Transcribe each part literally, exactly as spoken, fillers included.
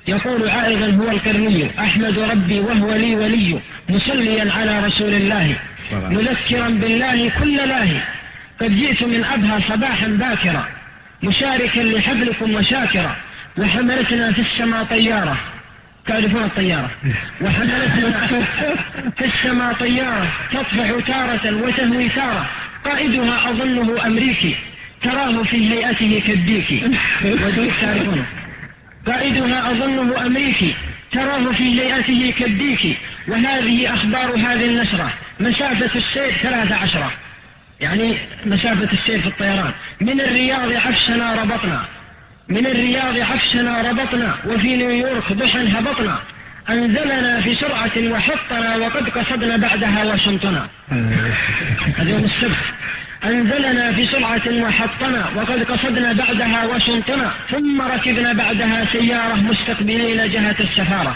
يقول عائضا هو القرني: أحمد ربي وهو لي ولي، مصليا على رسول الله، مذكرا بالله كل لاهي، قد جئت من أبها صباحا باكرا، مشاركا لحبلكم وشاكرا، وحملتنا في السماء طيارة. تعرفون الطيارة؟ وحملتنا في السماء طيارة تطفح تارة وتهوي تارة، قائدها أظنه أمريكي، تراه في هيئته كالديكي. وديك تعرفونه؟ قائدها أظنه أمريكي، تراه في هيئته كالديكي. وهذه أخبار هذه النشرة: مسافة السير ثلاثة عشرة، يعني مسافة السير في الطيران. من الرياض عفشنا ربطنا، من الرياض عفشنا ربطنا، وفي نيويورك ضحى هبطنا، أنزلنا في سرعة وحطنا، وقد قصدنا بعدها واشنطنا. هذا يوم السبت. أنزلنا في سرعة وحطنا، وقد قصدنا بعدها واشنطنا، ثم ركبنا بعدها سيارة مستقبلين جهة السفارة.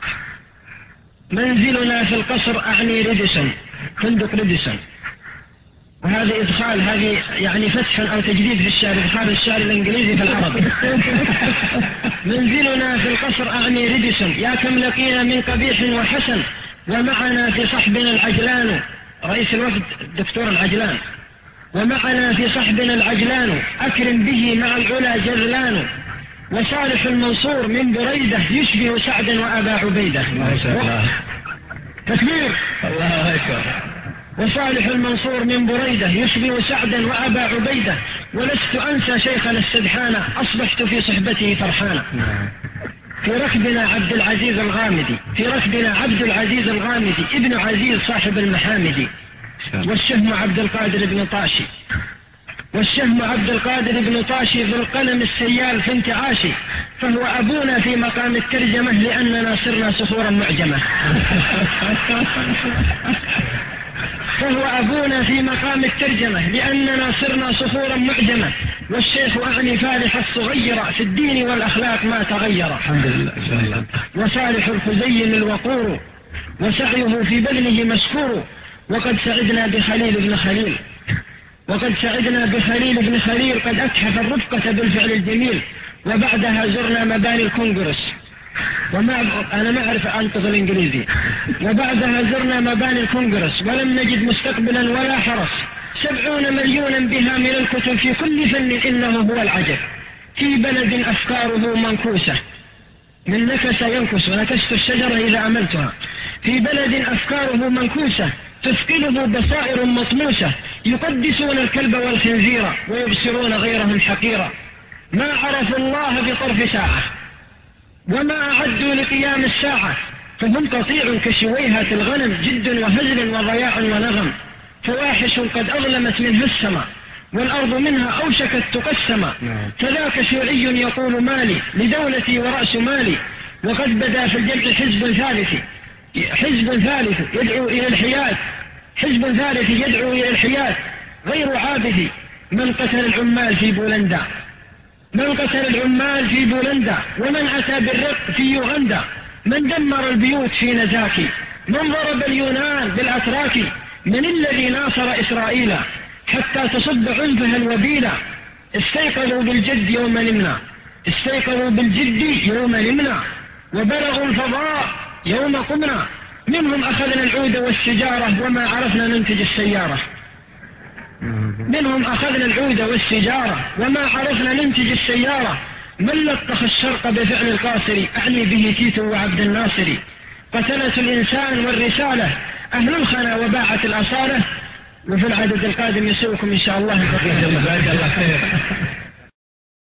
منزلنا في القصر، أعني ريديسون، فندق ريديسون. وهذا إدخال، هذه يعني فتح أو تجديد في الشعر، إدخال الشعر الإنجليزي في العرب. منزلنا في القصر، أعني ريديسون، يا كم لقينا من قبيح وحسن، ومعنا في صحبنا العجلان، رئيس الوفد دكتور العجلان، ومعنا في صحبنا العجلان، أكرم به مع العلا جذلان، وصالح المنصور من بريدة يشبه سعدا وأبا عبيدة. ما شاء الله، تكبير، الله أكبر. وصالح المنصور من بريدة يشبه سعدا وأبا عبيدة، ولست أنسى شيخنا السدحانة، أصبحت في صحبته فرحانا. في ركبنا عبد العزيز الغامدي، في ركبنا عبد العزيز الغامدي ابن عزيز صاحب المحامدي، والشهم عبد القادر بن طاشي، والشهم عبد القادر بن طاشي ذو القلم السيال في انتعاشي، فهو أبونا في مقام الترجمة لأننا صرنا صخورا معجمة. فهو أبونا في مقام الترجمة لأننا صرنا صخورا معجمة، والشيخ أعني فالح الصغير في الدين والأخلاق ما تغير. الحمد لله. وصالح الخزيم الوقور، وسعيه في بذله مشكور، وقد سعدنا بخليل بن خليل، وقد سعدنا بخليل بن خليل، قد أتحف الرفقة بالفعل الجميل، وبعدها زرنا مباني الكونغرس، وما أنا ما أعرف أنطق الإنجليزي. وبعدها زرنا مباني الكونغرس، ولم نجد مستقبلا ولا حرس، سبعون مليونا بها من الكتب في كل فن، إنه هو العجب، في بلد أفكاره منكوسة، من نكس ينكس، ونكست الشجرة إذا عملتها، في بلد أفكاره منكوسة، تثقله بصائر مطموسة، يقدسون الكلب والخنزير، ويبصرون غيرهم حقيرا، ما عرفوا الله بطرف ساعة، وما أعدوا لقيام الساعة، فهم قطيع كشويهة الغنم، جد وهزل وضياع ونغم، فواحش قد أظلمت منها السماء، والأرض منها أوشكت تقسم، فذاك شيوعي يقول مالي لدولتي ورأس مالي، وقد بدا في الجمع حزب ثالث، حزب ثالث يدعو إلى الحياد، حزب ثالث يدعو إلى الحياد، غير عابث من قتل العمال في بولندا، من قتل العمال في بولندا، ومن أتى بالرق في يوغندا، من دمر البيوت في نزاكي، من ضرب اليونان بالأتراك، من الذي ناصر إسرائيل حتى تصب عنفها الوبيلة، استيقظوا بالجد يوم نمنا، استيقظوا بالجد يوم نمنا، وبلغوا الفضاء يوم قمنا، منهم أخذنا العود والسجارة وما عرفنا ننتج السيارة، منهم أخذنا العود والسجارة وما عرفنا ننتج السيارة، من لطخ الشرق بفعل القاصر، أعني به تيتو وعبد الناصر، قتلت الإنسان والرسالة أهل الخنا وباعة الأصالة. وفي العدد القادم يسوكم إن شاء الله. جزاك الله خير.